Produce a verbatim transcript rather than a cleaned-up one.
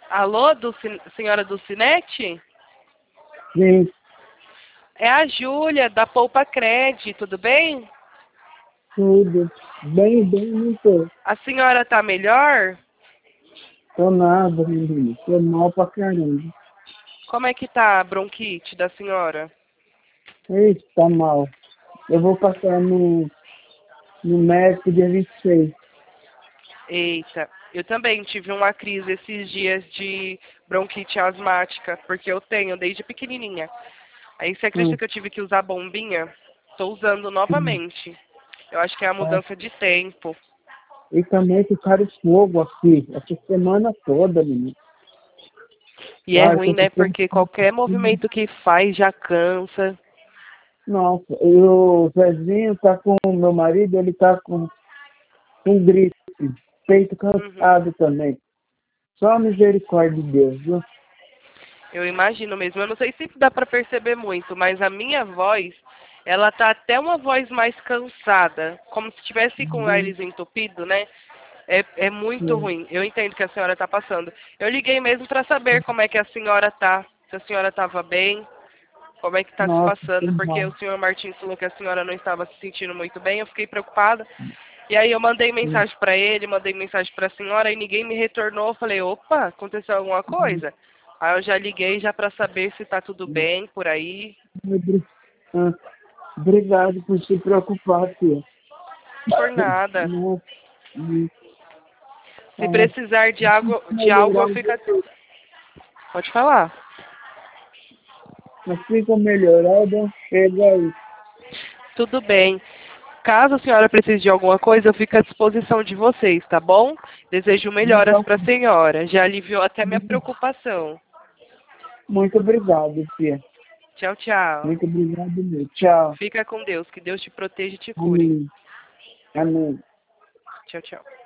Alô, Dulci... senhora Dulcinete? Sim, É a Júlia, da Poupa Cred, tudo bem? tudo. Bem, bem, não tô. A senhora tá melhor? Tô nada, menino. Tô mal pra caramba. Como é que tá a bronquite da senhora? Eita, tá mal. Eu vou passar no, no médico dia vinte e seis. Eita, eu também tive uma crise esses dias de bronquite asmática, porque eu tenho desde pequenininha. Aí você acredita Hum. que eu tive que usar bombinha? Tô usando Hum. novamente. Eu acho que é a É. mudança de tempo. E também ficaram fogo aqui, essa semana toda, menino. E é Ai, ruim, tô né? ficando... Porque qualquer movimento que faz já cansa. Nossa, e o Zezinho tá com o meu marido, ele tá com, com gripe, peito Uhum. cansado também. Só a misericórdia de Deus, viu? Eu imagino mesmo. Eu não sei se dá pra perceber muito, mas a minha voz, ela tá até uma voz mais cansada, como se tivesse com o Uhum. nariz entupido, né? É, é muito Sim. ruim. Eu entendo que a senhora está passando. Eu liguei mesmo para saber como é que a senhora tá. Se a senhora estava bem, como é que está se Nossa, que passando, porque mal. o senhor Martins falou que a senhora não estava se sentindo muito bem. Eu fiquei preocupada. E aí eu mandei mensagem para ele, mandei mensagem para a senhora e ninguém me retornou. Eu falei, opa, aconteceu alguma coisa? Aí eu já liguei já para saber se está tudo bem por aí. Ah, obrigado por se preocupar, tia. Por nada. Nossa, hum, Se ah, precisar de algo, de algo eu melhorar, fico. Pode falar. mas fica melhorada, chega aí. Tudo bem. Caso a senhora precise de alguma coisa, eu fico à disposição de vocês, tá bom? Desejo melhoras Então, para a senhora. Já aliviou até minha preocupação. muito obrigado, tia. Tchau, tchau. Muito obrigado mesmo. Tchau. Fica com Deus. Que Deus te proteja e te cure. Amém. Amém. Tchau, tchau.